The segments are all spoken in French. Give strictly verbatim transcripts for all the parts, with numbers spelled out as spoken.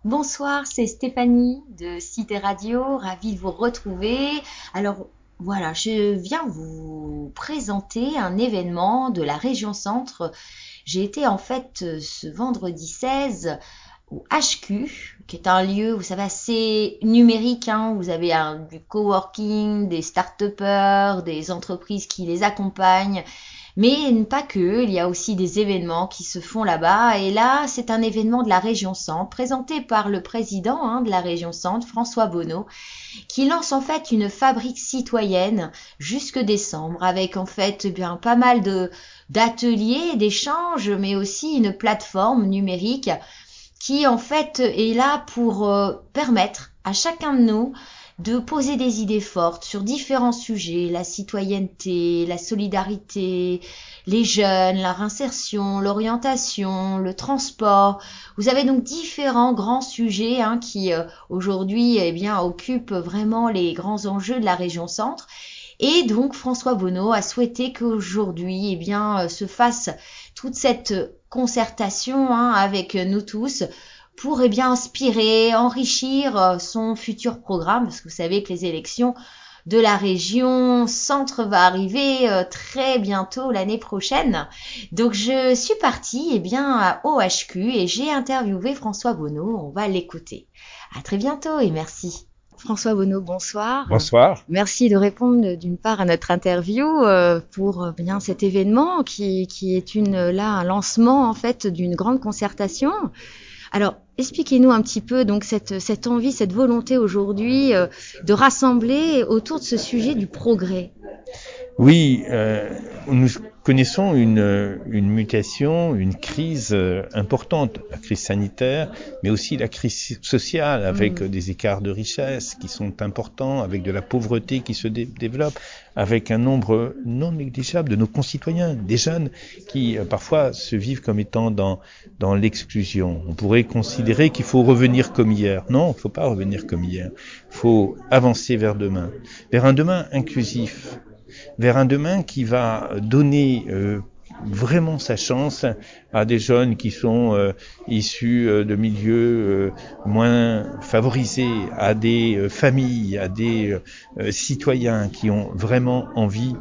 Bonsoir, c'est Stéphanie de Cité Radio, ravie de vous retrouver. Alors voilà, je viens vous présenter un événement de la région Centre. J'ai été en fait euh, ce vendredi seize au H Q, qui est un lieu, vous savez, assez numérique, hein. Vous avez un, du coworking, des start-upers, des entreprises qui les accompagnent. Mais pas que, il y a aussi des événements qui se font là-bas. Et là, c'est un événement de la région Centre, présenté par le président hein, de la région Centre, François Bonneau, qui lance en fait une fabrique citoyenne jusque décembre, avec en fait eh bien pas mal de d'ateliers, d'échanges, mais aussi une plateforme numérique qui en fait est là pour euh, permettre à chacun de nous de poser des idées fortes sur différents sujets, la citoyenneté, la solidarité, les jeunes, leur insertion, l'orientation, le transport. Vous avez donc différents grands sujets hein, qui euh, aujourd'hui eh bien occupent vraiment les grands enjeux de la région Centre. Et donc François Bonneau a souhaité qu'aujourd'hui eh bien euh, se fasse toute cette concertation hein, avec nous tous pour eh bien inspirer, enrichir euh, son futur programme, parce que vous savez que les élections de la région Centre va arriver euh, très bientôt l'année prochaine. Donc je suis partie eh bien au H Q et j'ai interviewé François Bonneau. On va l'écouter. À très bientôt et merci. François Bonneau, bonsoir. Bonsoir. Merci de répondre d'une part à notre interview euh, pour euh, bien cet événement qui, qui est une là un lancement en fait d'une grande concertation. Alors, expliquez-nous un petit peu donc cette, cette envie, cette volonté aujourd'hui euh, de rassembler autour de ce sujet du progrès. Oui, euh, nous connaissons une, une mutation, une crise euh, importante, la crise sanitaire, mais aussi la crise sociale, avec Mmh. des écarts de richesse qui sont importants, avec de la pauvreté qui se dé- développe, avec un nombre non négligeable de nos concitoyens, des jeunes, qui euh, parfois se vivent comme étant dans, dans l'exclusion. On pourrait considérer qu'il faut revenir comme hier. Non, il ne faut pas revenir comme hier. Il faut avancer vers demain, vers un demain inclusif, vers un demain qui va donner euh, vraiment sa chance à des jeunes qui sont euh, issus euh, de milieux euh, moins favorisés, à des euh, familles, à des euh, citoyens qui ont vraiment envie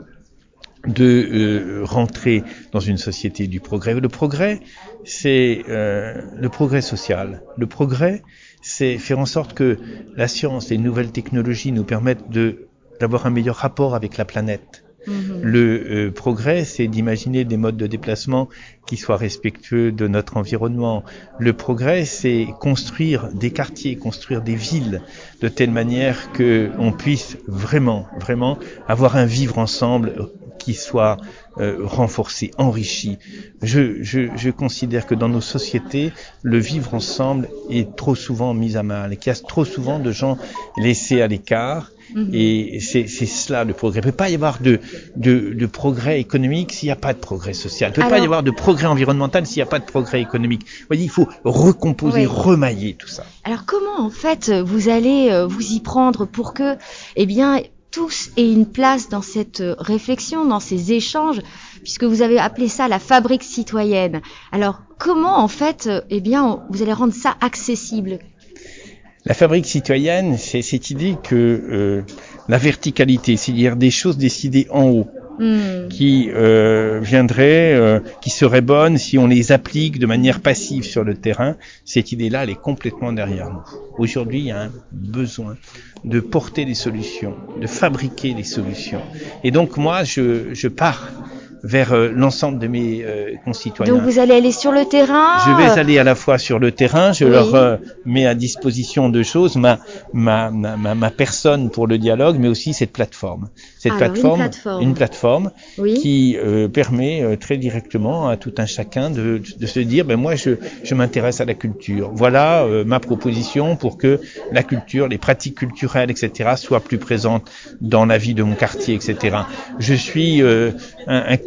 de euh, rentrer dans une société du progrès. Le progrès, c'est euh, le progrès social. Le progrès, c'est faire en sorte que la science et les nouvelles technologies nous permettent de d'avoir un meilleur rapport avec la planète. Mmh. Le euh, progrès, c'est d'imaginer des modes de déplacement qui soient respectueux de notre environnement. Le progrès, c'est construire des quartiers, construire des villes de telle manière que on puisse vraiment, vraiment avoir un vivre ensemble qui soit euh, renforcé, enrichi. Je, je, je considère que dans nos sociétés, le vivre ensemble est trop souvent mis à mal, et qu'il y a trop souvent de gens laissés à l'écart. Mmh. Et c'est, c'est cela le progrès. Il ne peut pas y avoir de, de, de progrès économique s'il n'y a pas de progrès social. Il ne peut Alors, pas y avoir de progrès environnemental s'il n'y a pas de progrès économique. Vous voyez, il faut recomposer, oui. remailler tout ça. Alors comment en fait vous allez euh, vous y prendre pour que eh bien tous aient une place dans cette euh, réflexion, dans ces échanges, puisque vous avez appelé ça la fabrique citoyenne. Alors comment en fait euh, eh bien on- vous allez rendre ça accessible? La fabrique citoyenne, c'est cette idée que euh, la verticalité, c'est-à-dire des choses décidées en haut, Mmh. qui euh, viendraient, euh, qui seraient bonnes si on les applique de manière passive sur le terrain. Cette idée-là, elle est complètement derrière nous. Aujourd'hui, il y a un besoin de porter des solutions, de fabriquer des solutions. Et donc moi, je, je pars vers euh, l'ensemble de mes euh, Donc concitoyens. vous allez aller sur le terrain. Je vais euh, aller à la fois sur le terrain, je Oui. leur euh, mets à disposition deux choses, ma, ma, ma, ma, ma personne pour le dialogue, mais aussi cette plateforme. Cette Alors une plateforme, plateforme. une plateforme Oui. qui euh, permet euh, très directement à tout un chacun de, de se dire, ben moi je, je m'intéresse à la culture. Voilà euh, ma proposition pour que la culture, les pratiques culturelles, et cetera soient plus présentes dans la vie de mon quartier, et cetera. Je suis euh, un, un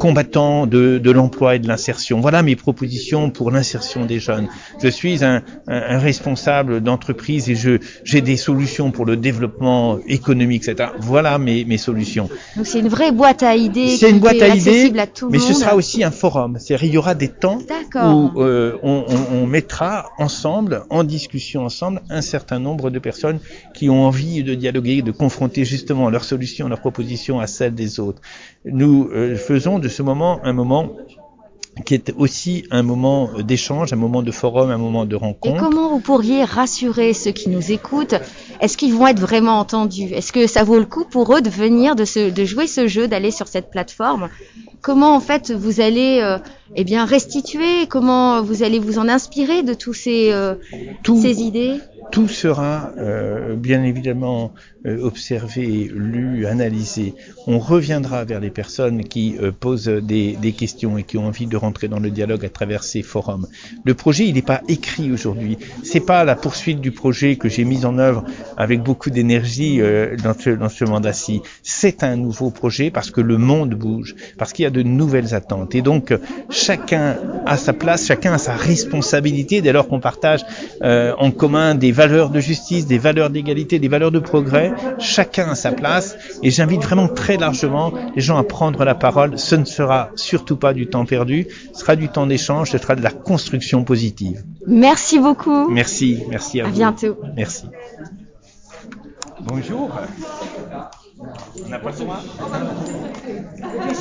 combattant de, de l'emploi et de l'insertion. Voilà mes propositions pour l'insertion des jeunes. Je suis un, un, un responsable d'entreprise et je j'ai des solutions pour le développement économique, et cetera. Voilà mes, mes solutions. Donc c'est une vraie boîte à idées C'est qui une boîte est à accessible idées, à tout le mais monde. ce sera aussi un forum. C'est-à-dire il y aura des temps D'accord. où euh, on, on, on mettra ensemble, en discussion ensemble, un certain nombre de personnes qui ont envie de dialoguer, de confronter justement leurs solutions, leurs propositions à celles des autres. Nous euh, faisons de ce moment un moment qui est aussi un moment d'échange, un moment de forum, un moment de rencontre. Et comment vous pourriez rassurer ceux qui nous écoutent? Est-ce qu'ils vont être vraiment entendus? Est-ce que ça vaut le coup pour eux de venir, de, se, de jouer ce jeu, d'aller sur cette plateforme? Comment en fait vous allez euh, eh bien restituer? Comment vous allez vous en inspirer de tous ces, euh, Tout, ces idées? Tout sera euh, bien évidemment euh, observé, lu, analysé. On reviendra vers les personnes qui euh, posent des, des questions et qui ont envie de rentrer dans le dialogue à travers ces forums. Le projet, il n'est pas écrit aujourd'hui. C'est pas la poursuite du projet que j'ai mis en œuvre avec beaucoup d'énergie euh, dans ce, dans ce mandat-ci. C'est un nouveau projet parce que le monde bouge, parce qu'il y a de nouvelles attentes. Et donc, chacun a sa place, chacun a sa responsabilité dès lors qu'on partage euh, en commun des valeurs de justice, des valeurs d'égalité, des valeurs de progrès. Chacun a sa place et j'invite vraiment très largement les gens à prendre la parole. Ce ne sera surtout pas du temps perdu, ce sera du temps d'échange, ce sera de la construction positive. Merci beaucoup. Merci, merci à, à vous. bientôt. Merci. Bonjour. On n'a pas le droit.